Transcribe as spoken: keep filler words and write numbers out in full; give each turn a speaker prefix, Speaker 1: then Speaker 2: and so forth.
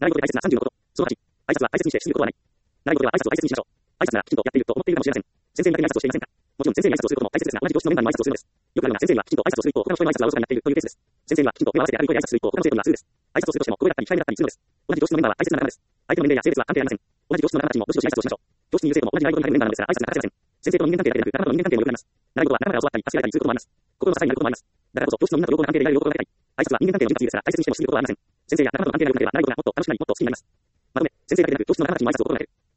Speaker 1: 習い事で大切なさんじゅうのこと。そのはち、挨拶は大切にしてしすぎることはない。習い事では挨拶を大切にしましょう。挨拶ならきちんとやっていると思っているかもしれません。先生にだけに挨拶をしていませんか？もちろん先生に挨拶をすることも大切ですが、同じ教室のメンバーにも挨拶をするのです。よくあるのが先生にはきちんと挨拶をする一方、他の人への挨拶はおろそかになっているというケースです。先生にはきちんと目を合わせてある人へ挨拶する一方、他の生徒にはスルーです。挨拶をするとしても小声だったり控えめだったりするのです。同じ教室のメンバーは大切な仲間です。相手の年齢や性別は関係ありません。同じ教室の仲間たちにもどしどし挨拶をしましょう。教室にいる生徒も同じ習い事に入るメンバーなのですが挨拶が欠かせません。先生との人間関係だけでなく、仲間との人間関係も良くなります。習い事は仲間が教わったり助け合えたりすることもあります。心の支えになることもあります。だからこそ教室のみんなと良好な関係でいられる良好が得たい。挨拶は人間関係の潤滑油ですが、大切にしてもしすぎることはありません。先生や仲間との関係が良くなければ習い事がもっと楽しくなり、もっと好きになります。まとめ、先生だけでなく教室の仲間たちにも挨拶を心がける。